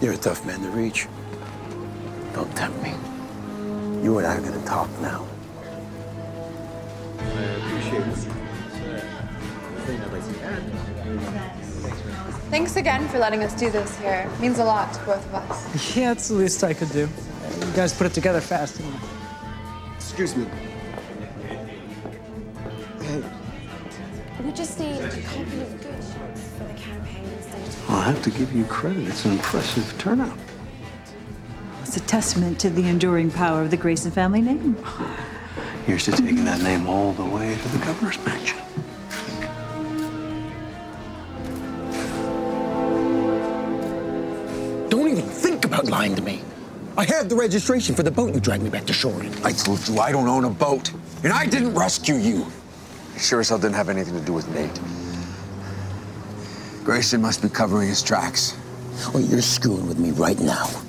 You're a tough man to reach. Don't tempt me. You and I are gonna talk now. I appreciate it. Thanks again for letting us do this here. It means a lot to both of us. Yeah, it's the least I could do. You guys put it together fast, didn't you? Excuse me. Hey. We just need a couple of good shots for the campaign instead of... I'll have to give you credit. It's an impressive turnout. It's a testament to the enduring power of the Grayson family name. Here's to taking that name all the way to the governor's mansion. Don't even think about lying to me. I have the registration for the boat you dragged me back to shore in. I told you I don't own a boat, and I didn't rescue you. It sure as hell didn't have anything to do with Nate. Grayson must be covering his tracks. Well, you're screwing with me right now.